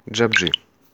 Джапджи.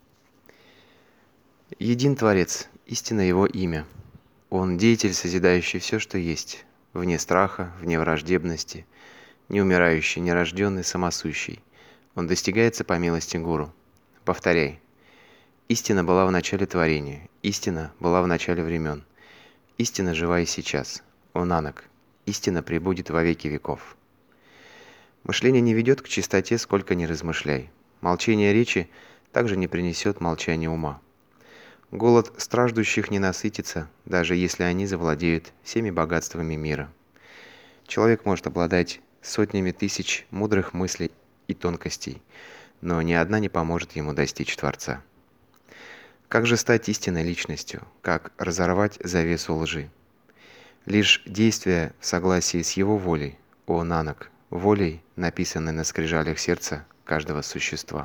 Един Творец, истинно Его имя. Он деятель, созидающий все, что есть, вне страха, вне враждебности, неумирающий, нерожденный, самосущий. Он достигается по милости Гуру. Повторяй. Истина была в начале творения, истина была в начале времен. Истина жива и сейчас. О Нанак, истина пребудет во веки веков. Мышление не ведет к чистоте, сколько ни размышляй. Молчание речи также не принесет молчания ума. Голод страждущих не насытится, даже если они завладеют всеми богатствами мира. Человек может обладать сотнями тысяч мудрых мыслей и тонкостей, но ни одна не поможет ему достичь Творца. Как же стать истинной личностью? Как разорвать завесу лжи? Лишь действие в согласии с Его волей, о Нанак, волей, написанной на скрижалях сердца каждого существа.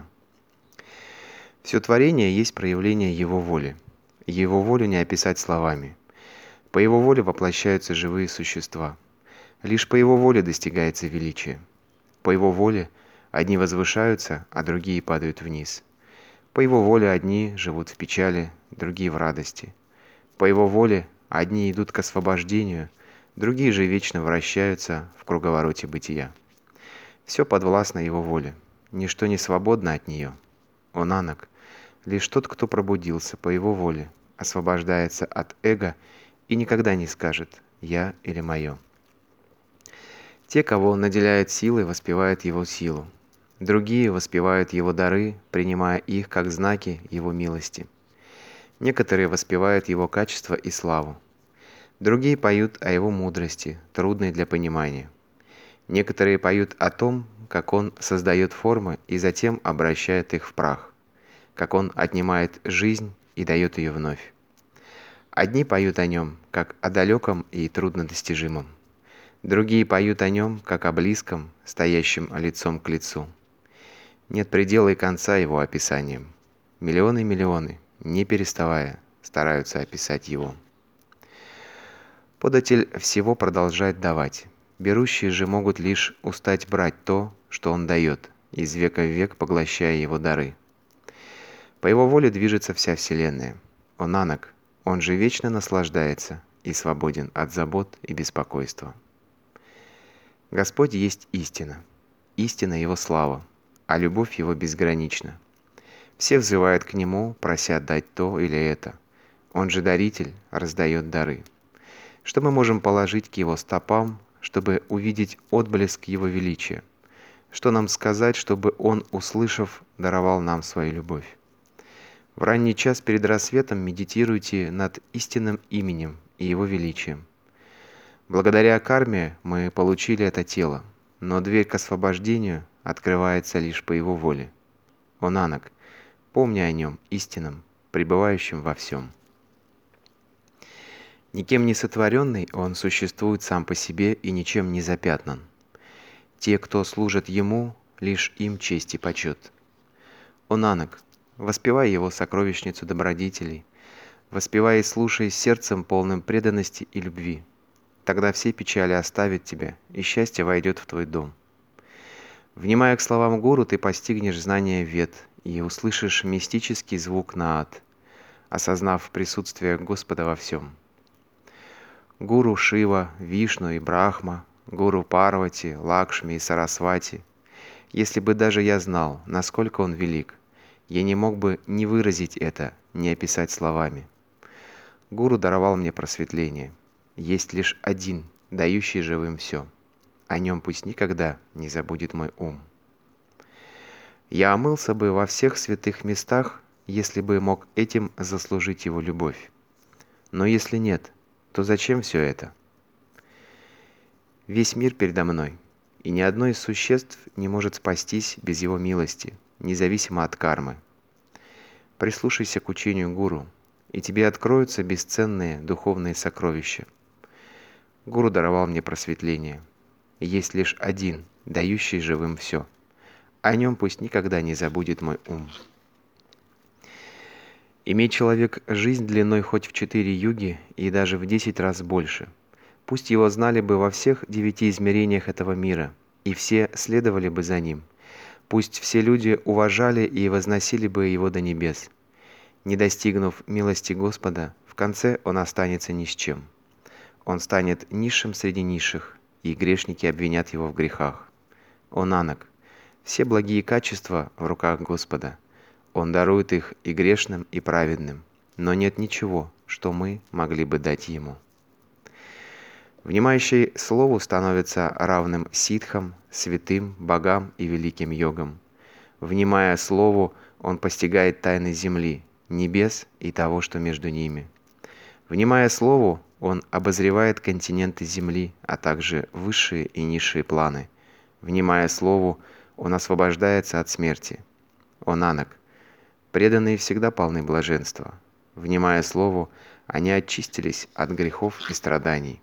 Все творение есть проявление Его воли. Его волю не описать словами. По Его воле воплощаются живые существа. Лишь по Его воле достигается величие. По Его воле одни возвышаются, а другие падают вниз. По Его воле одни живут в печали, другие в радости. По Его воле одни идут к освобождению, другие же вечно вращаются в круговороте бытия. Все подвластно Его воле, ничто не свободно от нее. О Нанак, лишь тот, кто пробудился по Его воле, освобождается от эго и никогда не скажет «я» или «моё». Те, кого Он наделяет силой, воспевают Его силу. Другие воспевают Его дары, принимая их как знаки Его милости. Некоторые воспевают Его качество и славу. Другие поют о Его мудрости, трудной для понимания. Некоторые поют о том, как Он создает формы и затем обращает их в прах, как Он отнимает жизнь и дает ее вновь. Одни поют о Нем, как о далеком и труднодостижимом. Другие поют о Нем, как о близком, стоящем лицом к лицу. Нет предела и конца Его описаниям. Миллионы и миллионы, не переставая, стараются описать Его. Податель всего продолжает давать. Берущие же могут лишь устать брать то, что Он дает, из века в век поглощая Его дары. По Его воле движется вся Вселенная. О Нанак, Он же вечно наслаждается и свободен от забот и беспокойства. Господь есть истина. Истина Его слава, а любовь Его безгранична. Все взывают к Нему, прося дать то или это. Он же даритель, раздает дары. Что мы можем положить к Его стопам, чтобы увидеть отблеск Его величия? Что нам сказать, чтобы Он, услышав, даровал нам свою любовь? В ранний час перед рассветом медитируйте над истинным именем и Его величием. Благодаря карме мы получили это тело, но дверь к освобождению открывается лишь по Его воле. О Нанак, помни о Нем истинном, пребывающем во всем. Никем не сотворенный, Он существует сам по себе и ничем не запятнан. Те, кто служат Ему, лишь им честь и почет. О Нанак, воспевай Его сокровищницу добродетелей, воспевай и слушай сердцем, полным преданности и любви. Тогда все печали оставят тебя, и счастье войдет в твой дом. Внимая к словам Гуру, ты постигнешь знание Вед и услышишь мистический звук Наат, осознав присутствие Господа во всем. Гуру Шива, Вишну и Брахма, Гуру Парвати, Лакшми и Сарасвати. Если бы даже я знал, насколько он велик, я не мог бы ни выразить это, ни описать словами. Гуру даровал мне просветление. Есть лишь один, дающий живым все. О нем пусть никогда не забудет мой ум. Я омылся бы во всех святых местах, если бы мог этим заслужить его любовь. Но если нет, то зачем все это? Весь мир передо мной, и ни одно из существ не может спастись без его милости, независимо от кармы. Прислушайся к учению Гуру, и тебе откроются бесценные духовные сокровища. Гуру даровал мне просветление. Есть лишь один, дающий живым все. О нем пусть никогда не забудет мой ум. Имей человек жизнь длиной хоть в 4 юги и даже в 10 раз больше. Пусть его знали бы во всех 9 измерениях этого мира, и все следовали бы за ним. Пусть все люди уважали и возносили бы его до небес. Не достигнув милости Господа, в конце он останется ни с чем. Он станет низшим среди низших, и грешники обвинят его в грехах. О Нанак, все благие качества в руках Господа. Он дарует их и грешным, и праведным, но нет ничего, что мы могли бы дать ему. Внимающий слову становится равным ситхам, святым, богам и великим йогам. Внимая слову, он постигает тайны земли, небес и того, что между ними. Внимая слову, он обозревает континенты земли, а также высшие и низшие планы. Внимая слову, он освобождается от смерти. О Нанак, преданные всегда полны блаженства. Внимая слову, они очистились от грехов и страданий.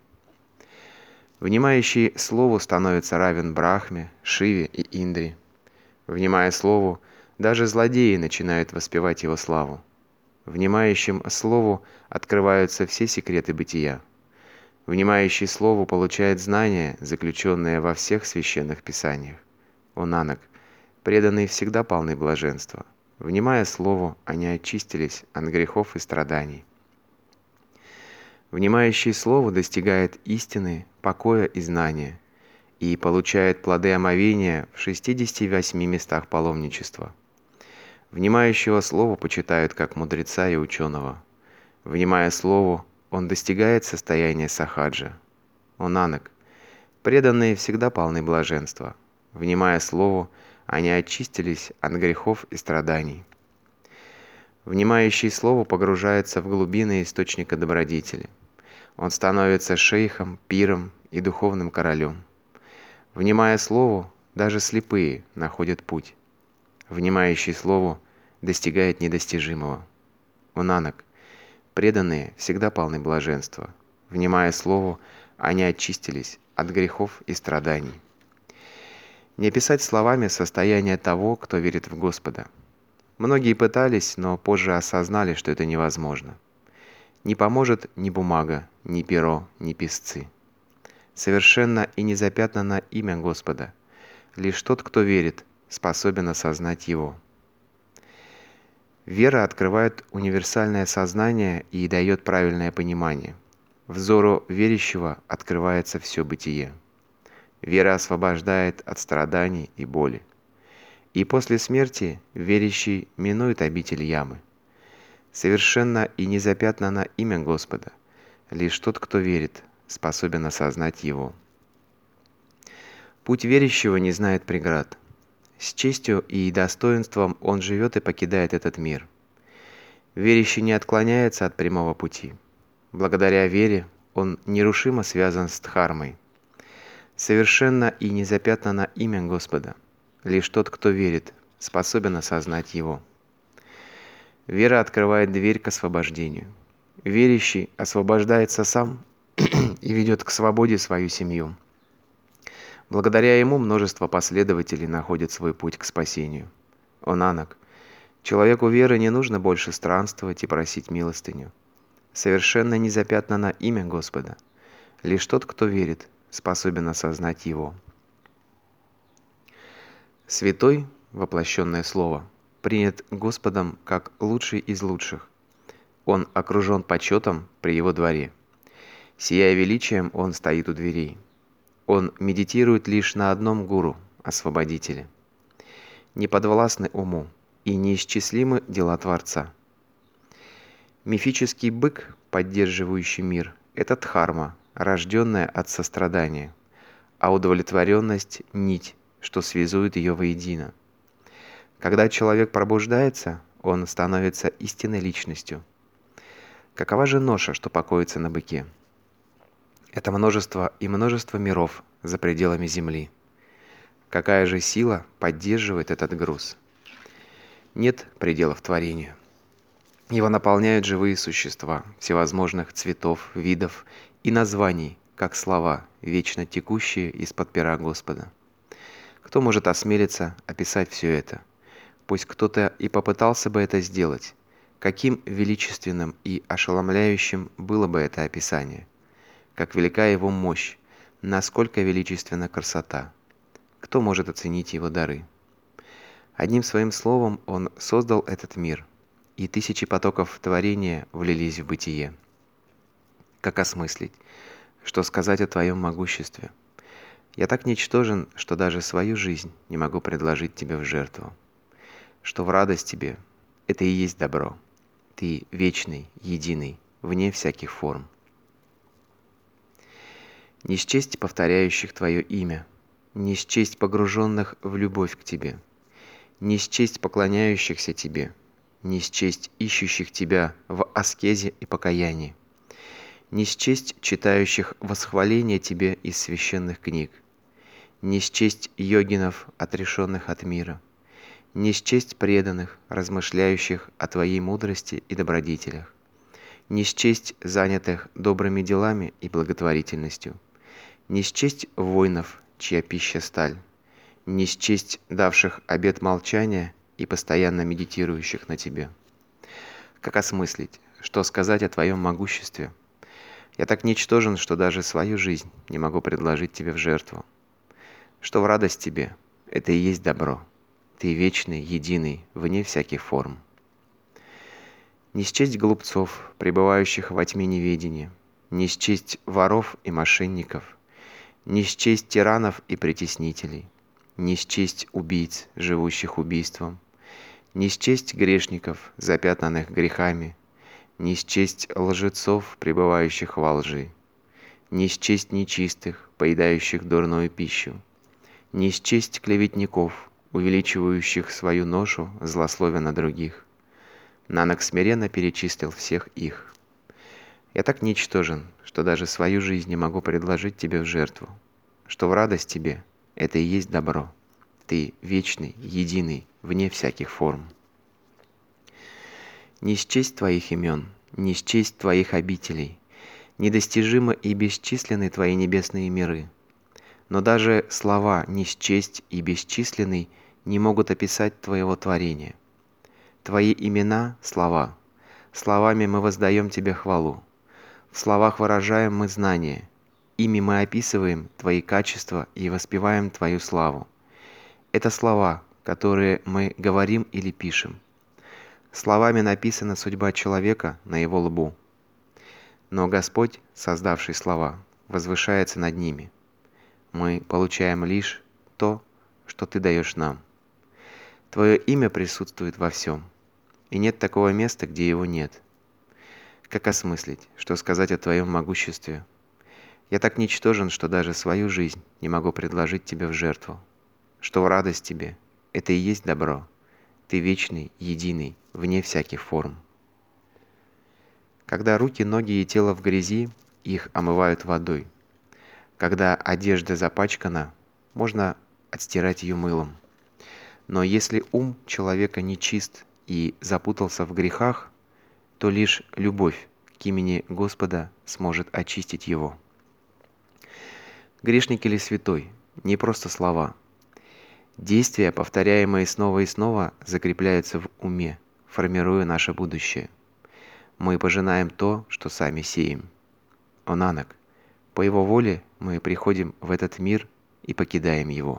Внимающий слову становится равен Брахме, Шиве и Индре. Внимая слову, даже злодеи начинают воспевать его славу. Внимающим слову открываются все секреты бытия. Внимающий слову получает знания, заключенные во всех священных писаниях. О Нанак, преданные всегда полны блаженства. Внимая слову, они очистились от грехов и страданий. Внимающий слову достигает истины, покоя и знания, и получает плоды омовения в 68 местах паломничества. Внимающего слову почитают как мудреца и ученого. Внимая слову, он достигает состояния сахаджа. О Нанак, преданные всегда полны блаженства. Внимая слову, они очистились от грехов и страданий. Внимающий слову погружается в глубины источника добродетели. Он становится шейхом, пиром и духовным королем. Внимая слову, даже слепые находят путь. Внимающий слову достигает недостижимого. О Нанак, преданные всегда полны блаженства. Внимая слову, они очистились от грехов и страданий. Не описать словами состояние того, кто верит в Господа. Многие пытались, но позже осознали, что это невозможно. Не поможет ни бумага, ни перо, ни писцы. Совершенно и незапятнано имя Господа. Лишь тот, кто верит, способен осознать его. Вера открывает универсальное сознание и дает правильное понимание. Взору верящего открывается все бытие. Вера освобождает от страданий и боли. И после смерти верящий минует обитель ямы. Совершенно и незапятнано имя Господа. Лишь тот, кто верит, способен осознать его. Путь верящего не знает преград. С честью и достоинством он живет и покидает этот мир. Верящий не отклоняется от прямого пути. Благодаря вере он нерушимо связан с Дхармой. Совершенно и незапятнано имя Господа. Лишь тот, кто верит, способен осознать его. Вера открывает дверь к освобождению. Верящий освобождается сам и ведет к свободе свою семью. Благодаря ему множество последователей находят свой путь к спасению. О Нанак, человеку веры не нужно больше странствовать и просить милостыню. Совершенно незапятнано имя Господа. Лишь тот, кто верит, способен осознать его. Святой, воплощенное Слово, принят Господом как лучший из лучших. Он окружен почетом при его дворе. Сияя величием, он стоит у дверей. Он медитирует лишь на одном гуру, освободителе. Не подвластны уму, и неисчислимы дела Творца. Мифический бык, поддерживающий мир, это дхарма, рожденная от сострадания, а удовлетворенность – нить, что связует ее воедино. Когда человек пробуждается, он становится истинной личностью. Какова же ноша, что покоится на быке? Это множество и множество миров за пределами Земли. Какая же сила поддерживает этот груз? Нет пределов творению. Его наполняют живые существа, всевозможных цветов, видов и названий, как слова, вечно текущие из-под пера Господа. Кто может осмелиться описать все это? Пусть кто-то и попытался бы это сделать. Каким величественным и ошеломляющим было бы это описание? Как велика его мощь, насколько величественна красота. Кто может оценить его дары? Одним своим словом Он создал этот мир, и тысячи потоков творения влились в бытие. Как осмыслить? Что сказать о Твоем могуществе? Я так ничтожен, что даже свою жизнь не могу предложить Тебе в жертву. Что в радость Тебе — это и есть добро. Ты вечный, единый, вне всяких форм. Не счесть повторяющих Твое имя, не счесть погруженных в любовь к Тебе, не счесть поклоняющихся Тебе, не счесть ищущих Тебя в аскезе и покаянии, не счесть читающих восхваления Тебе из священных книг, не счесть йогинов, отрешенных от мира, не счесть преданных, размышляющих о Твоей мудрости и добродетелях, не счесть занятых добрыми делами и благотворительностью, не счесть воинов, чья пища сталь, не счесть давших обет молчания и постоянно медитирующих на Тебе. Как осмыслить, что сказать о Твоем могуществе? Я так ничтожен, что даже свою жизнь не могу предложить Тебе в жертву. Что в радость Тебе — это и есть добро. Ты вечный, единый, вне всяких форм. Не счесть глупцов, пребывающих во тьме неведения, не счесть воров и мошенников, не счесть тиранов и притеснителей, не счесть убийц, живущих убийством, не счесть грешников, запятнанных грехами, не счесть лжецов, пребывающих во лжи, не счесть нечистых, поедающих дурную пищу, не счесть клеветников, увеличивающих свою ношу, злословя на других. Нанак смиренно перечислил всех их. Я так ничтожен, что даже свою жизнь не могу предложить Тебе в жертву. Что в радость Тебе — это и есть добро. Ты вечный, единый, вне всяких форм. Не счесть Твоих имен, не счесть Твоих обителей, недостижимы и бесчисленны Твои небесные миры. Но даже слова «не счесть» и «бесчисленный» не могут описать Твоего творения. Твои имена — слова. Словами мы воздаем Тебе хвалу. В словах выражаем мы знание. Ими мы описываем Твои качества и воспеваем Твою славу. Это слова, которые мы говорим или пишем. Словами написана судьба человека на его лбу. Но Господь, создавший слова, возвышается над ними. Мы получаем лишь то, что Ты даешь нам. Твое имя присутствует во всем, и нет такого места, где его нет. Как осмыслить, что сказать о Твоем могуществе? Я так ничтожен, что даже свою жизнь не могу предложить Тебе в жертву. Что в радость Тебе — это и есть добро. Ты вечный, единый, вне всяких форм. Когда руки, ноги и тело в грязи, их омывают водой. Когда одежда запачкана, можно отстирать ее мылом. Но если ум человека нечист и запутался в грехах, то лишь любовь к имени Господа сможет очистить его. Грешник или святой — не просто слова. Действия, повторяемые снова и снова, закрепляются в уме, формируя наше будущее. Мы пожинаем то, что сами сеем. О Нанак, по Его воле мы приходим в этот мир и покидаем его.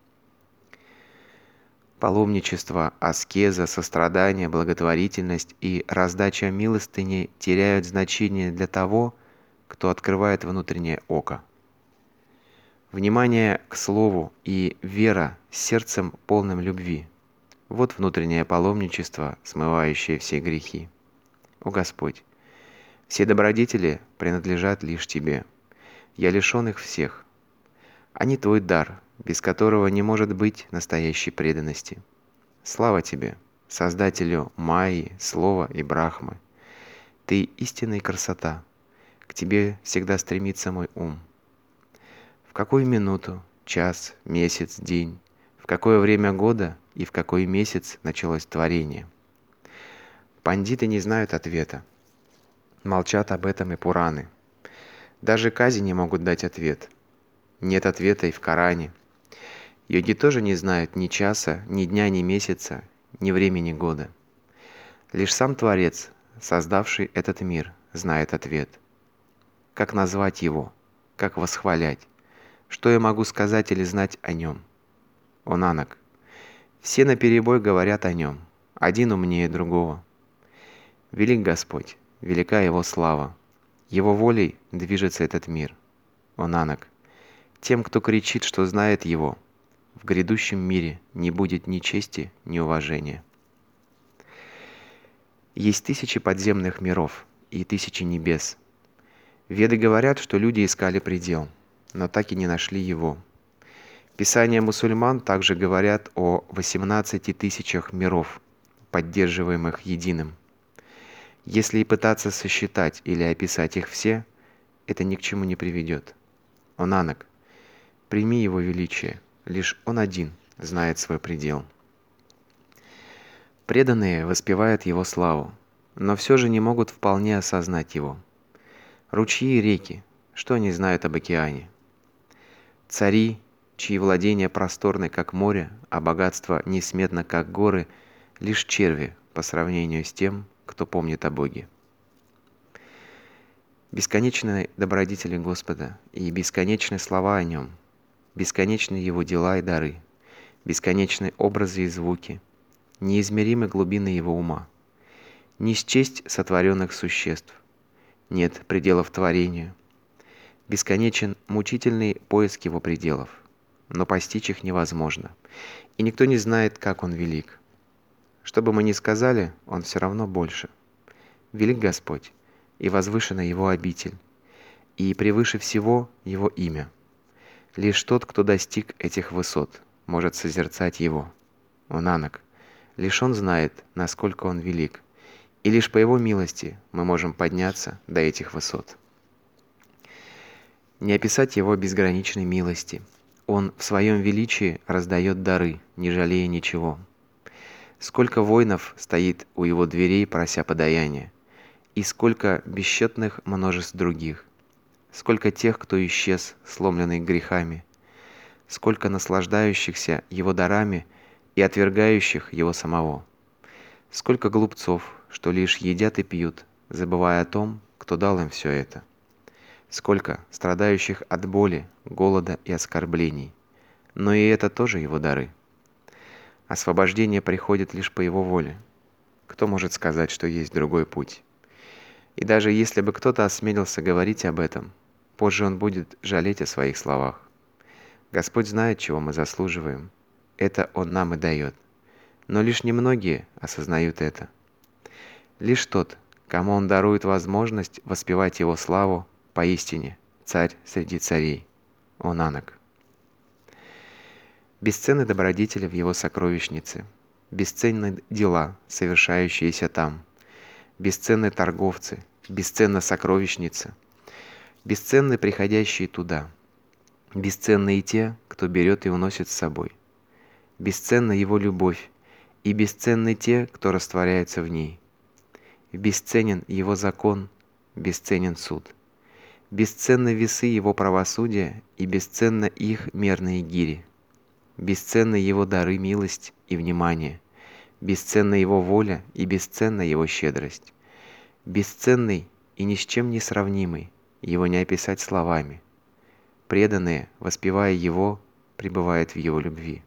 Паломничество, аскеза, сострадание, благотворительность и раздача милостыни теряют значение для того, кто открывает внутреннее око. Внимание к слову и вера с сердцем полным любви – вот внутреннее паломничество, смывающее все грехи. О Господь, все добродетели принадлежат лишь Тебе. Я лишен их всех. Они Твой дар, без которого не может быть настоящей преданности. Слава Тебе, Создателю Майи, Слова и Брахмы. Ты истинная красота. К Тебе всегда стремится мой ум. В какую минуту, час, месяц, день, в какое время года и в какой месяц началось творение? Пандиты не знают ответа. Молчат об этом и Пураны. Даже Кази не могут дать ответ. Нет ответа и в Коране. Йоги тоже не знают ни часа, ни дня, ни месяца, ни времени года. Лишь сам Творец, создавший этот мир, знает ответ. Как назвать его? Как восхвалять? Что я могу сказать или знать о нем? О Нанак, Все наперебой говорят о нем, один умнее другого. Велик Господь, велика Его слава, Его волей движется этот мир. О Нанак, тем, кто кричит, что знает Его, в грядущем мире не будет ни чести, ни уважения. Есть тысячи подземных миров и тысячи небес. Веды говорят, что люди искали предел, но так и не нашли его. Писания мусульман также говорят о 18 тысячах миров, поддерживаемых единым. Если и пытаться сосчитать или описать их все, это ни к чему не приведет. О Нанак, прими его величие, лишь он один знает свой предел. Преданные воспевают его славу, но все же не могут вполне осознать его. Ручьи и реки, что они знают об океане? Цари, чьи владения просторны, как море, а богатство несметно, как горы, лишь черви по сравнению с тем, кто помнит о Боге. Бесконечны добродетели Господа и бесконечны слова о Нем, бесконечны Его дела и дары, бесконечны образы и звуки, неизмеримы глубины Его ума, не счесть сотворенных существ, нет пределов творению, бесконечен мучительный поиск Его пределов, но постичь их невозможно, и никто не знает, как Он велик. Что бы мы ни сказали, Он все равно больше. Велик Господь, и возвышена Его обитель, и превыше всего Его имя. Лишь тот, кто достиг этих высот, может созерцать Его. О Нанак, лишь Он знает, насколько Он велик, и лишь по Его милости мы можем подняться до этих высот. Не описать Его безграничной милости. Он в Своем величии раздает дары, не жалея ничего. Сколько воинов стоит у Его дверей, прося подаяния, и сколько бесчетных множеств других, сколько тех, кто исчез, сломленный грехами, сколько наслаждающихся Его дарами и отвергающих Его самого, сколько глупцов, что лишь едят и пьют, забывая о том, кто дал им все это, сколько страдающих от боли, голода и оскорблений, но и это тоже Его дары. Освобождение приходит лишь по Его воле. Кто может сказать, что есть другой путь? И даже если бы кто-то осмелился говорить об этом, позже он будет жалеть о своих словах. Господь знает, чего мы заслуживаем. Это Он нам и дает. Но лишь немногие осознают это. Лишь тот, кому Он дарует возможность воспевать Его славу, поистине царь среди царей. О Нанак! Бесценны добродетели в Его сокровищнице, бесценны дела, совершающиеся там, бесценны торговцы, бесценна сокровищница, бесценны приходящие туда, бесценны и те, кто берет и уносит с собой, бесценна Его любовь, и бесценны те, кто растворяется в ней. Бесценен Его закон, бесценен суд, бесценны весы Его правосудия, и бесценны их мерные гири. Бесценны Его дары, милость и внимание, бесценна Его воля и бесценна Его щедрость. Бесценный и ни с чем не сравнимый, Его не описать словами. Преданные, воспевая Его, пребывают в Его любви.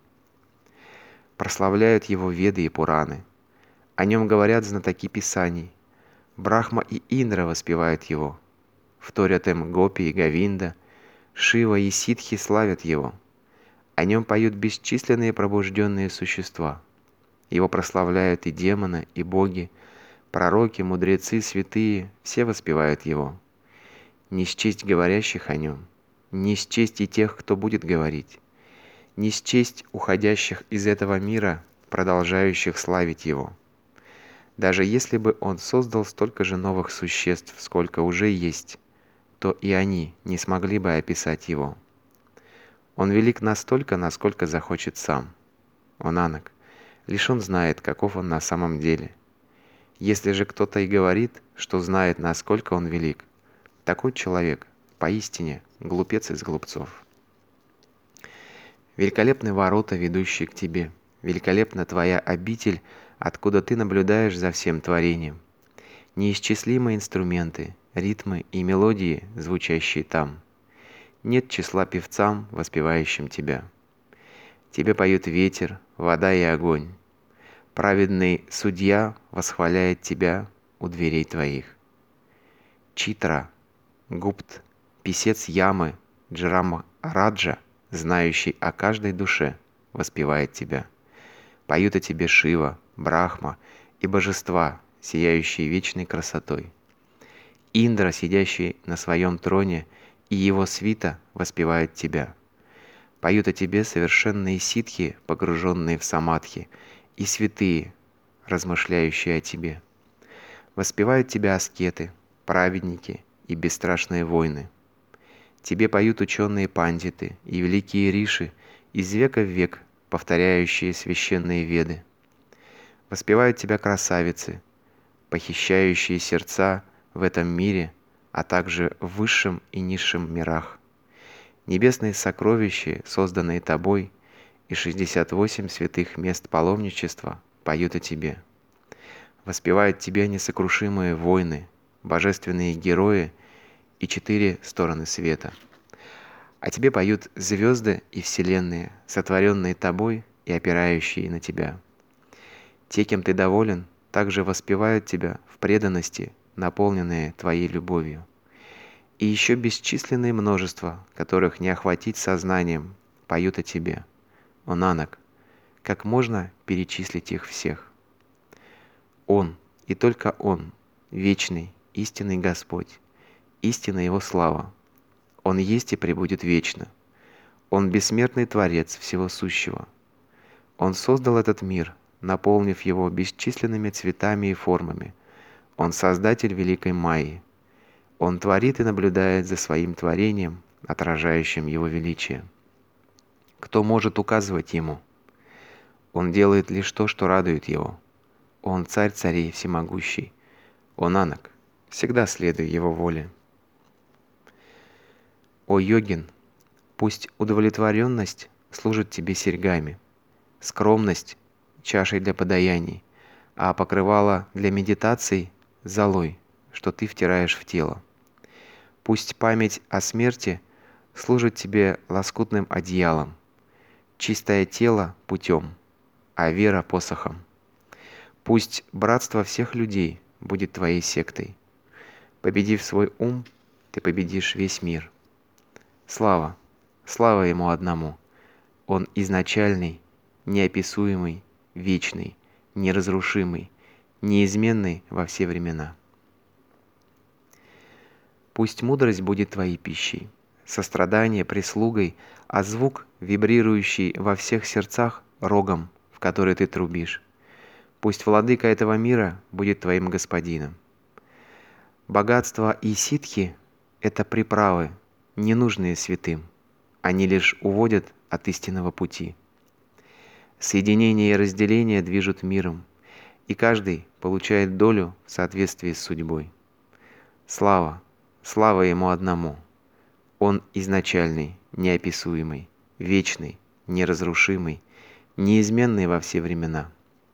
Прославляют Его Веды и Пураны. О Нем говорят знатоки Писаний. Брахма и Индра воспевают Его. Вторят им Гопи и Говинда. Шива и Ситхи славят Его. О Нем поют бесчисленные пробужденные существа. Его прославляют и демоны, и боги, пророки, мудрецы, святые, все воспевают Его. Не счесть говорящих о Нем, не счесть и тех, кто будет говорить, не счесть уходящих из этого мира, продолжающих славить Его. Даже если бы Он создал столько же новых существ, сколько уже есть, то и они не смогли бы описать Его. Он велик настолько, насколько захочет Сам. О Нанак, лишь Он знает, каков Он на самом деле. Если же кто-то и говорит, что знает, насколько Он велик, такой человек поистине глупец из глупцов. Великолепны ворота, ведущие к Тебе, великолепна Твоя обитель, откуда Ты наблюдаешь за всем творением. Неисчислимые инструменты, ритмы и мелодии, звучащие там. Нет числа певцам, воспевающим Тебя. Тебе поют ветер, вода и огонь. Праведный судья восхваляет тебя у дверей твоих. Читра, Гупт, писец Ямы, Джрамараджа, знающий о каждой душе, воспевает тебя. Поют о тебе Шива, Брахма и божества, сияющие вечной красотой. Индра, сидящий на своем троне, и его свита воспевают тебя. Поют о тебе совершенные ситхи, погруженные в самадхи, и святые, размышляющие о тебе. Воспевают тебя аскеты, праведники и бесстрашные воины. Тебе поют ученые пандиты и великие риши, из века в век повторяющие священные веды. Воспевают тебя красавицы, похищающие сердца в этом мире, а также в высшем и низшем мирах. Небесные сокровища, созданные тобой, и 68 святых мест паломничества поют о тебе. Воспевают тебя несокрушимые воины, божественные герои и 4 стороны света. О тебе поют звезды и вселенные, сотворенные тобой и опирающие на тебя. Те, кем ты доволен, также воспевают тебя в преданности, наполненные твоей любовью. И еще бесчисленное множество, которых не охватить сознанием, поют о тебе. О Нанак, как можно перечислить их всех? Он, и только Он, вечный, истинный Господь, истинна Его слава. Он есть и пребудет вечно. Он бессмертный Творец всего сущего. Он создал этот мир, наполнив его бесчисленными цветами и формами. Он создатель Великой Майи. Он творит и наблюдает за своим творением, отражающим его величие. Кто может указывать ему? Он делает лишь то, что радует его. Он царь царей всемогущий. О Нанак, всегда следуй его воле. О йогин, пусть удовлетворенность служит тебе серьгами, скромность – чашей для подаяний, а покрывало для медитаций – золой, что ты втираешь в тело. Пусть память о смерти служит тебе лоскутным одеялом, чистое тело – путем, а вера – посохом. Пусть братство всех людей будет твоей сектой. Победив свой ум, ты победишь весь мир. Слава, слава Ему одному. Он изначальный, неописуемый, вечный, неразрушимый, неизменный во все времена. Пусть мудрость будет твоей пищей, сострадание прислугой, а звук, вибрирующий во всех сердцах, рогом, в который ты трубишь. Пусть владыка этого мира будет твоим господином. Богатство и ситхи – это приправы, ненужные святым. Они лишь уводят от истинного пути. Соединение и разделение движут миром, и каждый получает долю в соответствии с судьбой. Слава, слава Ему одному. Он изначальный, неописуемый, вечный, неразрушимый, неизменный во все времена.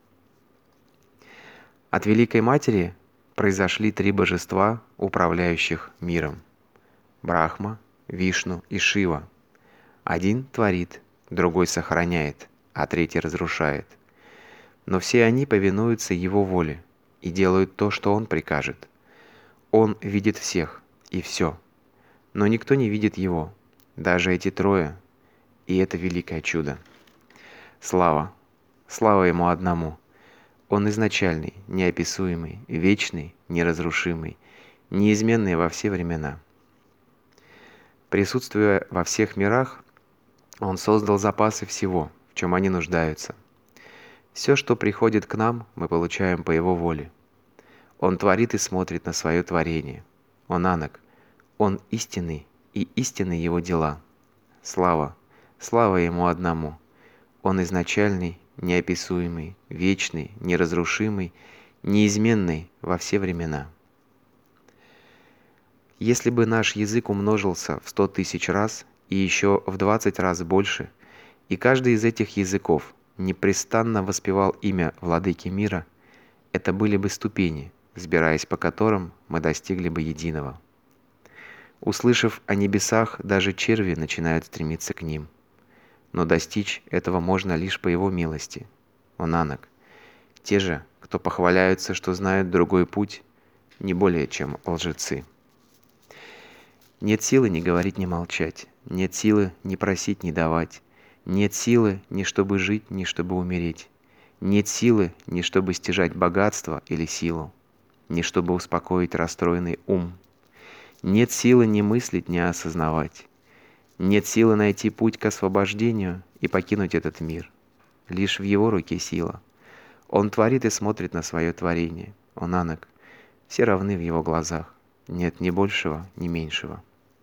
От Великой Матери произошли 3 божества, управляющих миром: Брахма, Вишну и Шива. Один творит, другой сохраняет, а третий разрушает. Но все они повинуются Его воле и делают то, что Он прикажет. Он видит всех и все, но никто не видит Его, даже эти 3, и это великое чудо. Слава, слава Ему одному. Он изначальный, неописуемый, вечный, неразрушимый, неизменный во все времена. Присутствуя во всех мирах, Он создал запасы всего, в чем они нуждаются. Все, что приходит к нам, мы получаем по Его воле. Он творит и смотрит на свое творение. О Нанак, Он истинный, и истинны Его дела. Слава, слава Ему одному. Он изначальный, неописуемый, вечный, неразрушимый, неизменный во все времена. Если бы наш язык умножился в 100 000 раз и еще в 20 раз больше, и каждый из этих языков непрестанно воспевал имя Владыки мира, это были бы ступени, взбираясь по которым мы достигли бы единого. Услышав о небесах, даже черви начинают стремиться к ним. но достичь этого можно лишь по его милости. О Нанак, те же, кто похваляются, что знают другой путь, не более чем лжецы. Нет силы ни говорить, ни молчать, нет силы ни просить, ни давать, нет силы ни чтобы жить, ни чтобы умереть, нет силы ни чтобы стяжать богатство или силу, ни чтобы успокоить расстроенный ум, нет силы ни мыслить, ни осознавать, нет силы найти путь к освобождению и покинуть этот мир. Лишь в его руке сила. Он творит и смотрит на свое творение. О Нанак, все равны в его глазах. Нет ни большего, ни меньшего.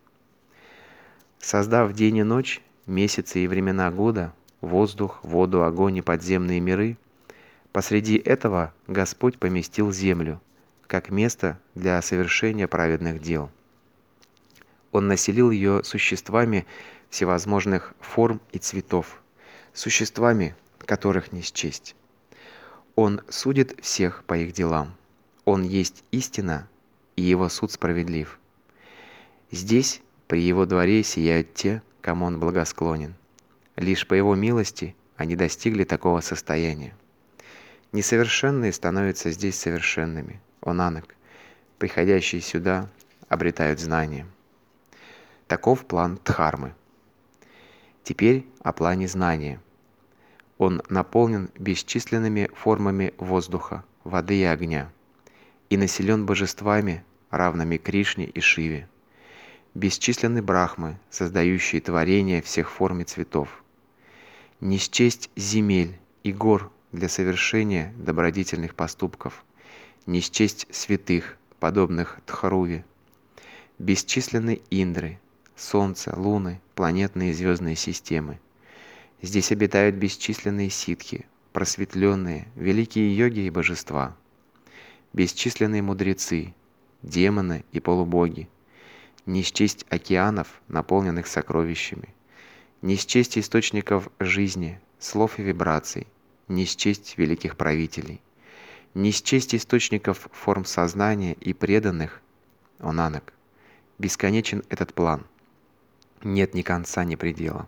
Создав день и ночь, месяцы и времена года, воздух, воду, огонь и подземные миры, посреди этого Господь поместил землю, как место для совершения праведных дел. Он населил ее существами всевозможных форм и цветов, существами, которых не счесть. Он судит всех по их делам. Он есть истина, и его суд справедлив. Здесь, при его дворе, сияют те, кому он благосклонен. Лишь по его милости они достигли такого состояния. Несовершенные становятся здесь совершенными. О Нанак, приходящие сюда обретают знания. Таков план Дхармы. Теперь о плане знания. Он наполнен бесчисленными формами воздуха, воды и огня, и населен божествами, равными Кришне и Шиве. Бесчисленны брахмы, создающие творения всех форм и цветов. Не счесть земель и гор для совершения добродетельных поступков, не счесть святых, подобных Дхаруве. Бесчисленны индры, солнце, луны, планетные и звездные системы. Здесь обитают бесчисленные ситхи, просветленные, великие йоги и божества. Бесчисленные мудрецы, демоны и полубоги. Не счесть океанов, наполненных сокровищами. Не счесть источников жизни, слов и вибраций. Не счесть великих правителей. Не счесть источников форм сознания и преданных. О Нанак, бесконечен этот план. Нет ни конца, ни предела.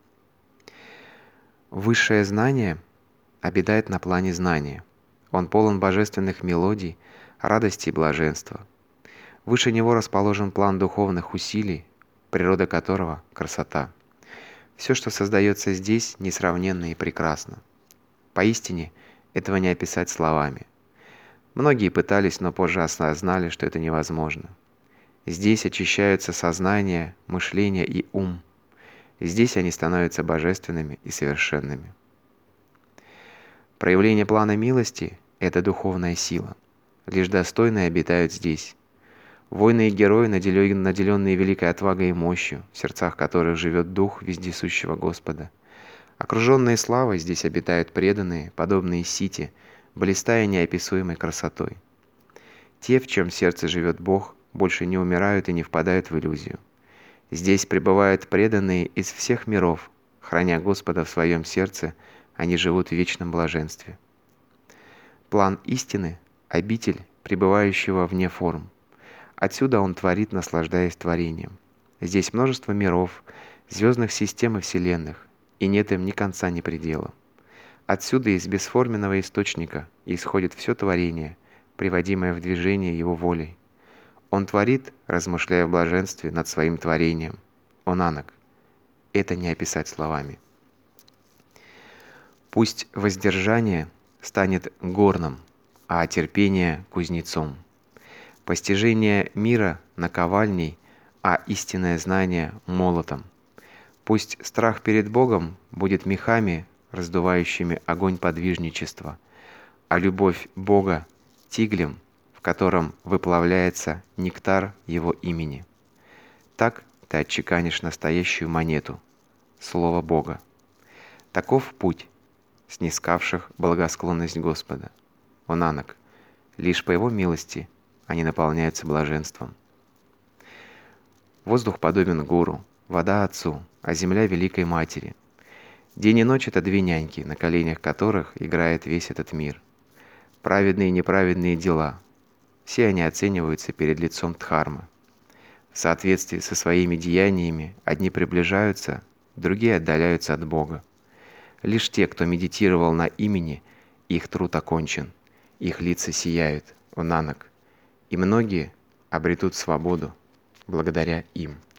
Высшее знание обитает на плане знания. Он полон божественных мелодий, радости и блаженства. Выше него расположен план духовных усилий, природа которого — красота. Все, что создается здесь, несравненно и прекрасно. Поистине, этого не описать словами. Многие пытались, но позже осознали, что это невозможно. Здесь очищаются сознание, мышление и ум. Здесь они становятся божественными и совершенными. Проявление плана милости — это духовная сила. Лишь достойные обитают здесь. Воины и герои, наделенные великой отвагой и мощью, в сердцах которых живет дух вездесущего Господа. Окруженные славой здесь обитают преданные, подобные Сите, блистая неописуемой красотой. Те, в чьем сердце живет Бог, больше не умирают и не впадают в иллюзию. Здесь пребывают преданные из всех миров, храня Господа в своем сердце, они живут в вечном блаженстве. План истины — обитель, пребывающего вне форм. Отсюда он творит, наслаждаясь творением. Здесь множество миров, звездных систем и вселенных, и нет им ни конца, ни предела. Отсюда из бесформенного источника исходит все творение, приводимое в движение его волей. Он творит, размышляя в блаженстве над своим творением. О Нанак, это не описать словами. Пусть воздержание станет горном, а терпение — кузнецом. Постижение мира — наковальней, а истинное знание — молотом. Пусть страх перед Богом будет мехами, раздувающими огонь подвижничества, а любовь Бога — тиглем, в котором выплавляется нектар Его имени. Так ты отчеканишь настоящую монету — Слово Бога. Таков путь снискавших благосклонность Господа. О Нанак, лишь по Его милости они наполняются блаженством. Воздух подобен Гуру, вода Отцу, а земля Великой Матери. День и ночь — это две няньки, на коленях которых играет весь этот мир. Праведные и неправедные дела — все они оцениваются перед лицом Дхармы. В соответствии со своими деяниями одни приближаются, другие отдаляются от Бога. Лишь те, кто медитировал на имени, их труд окончен, их лица сияют, о Нанак, и многие обретут свободу благодаря им.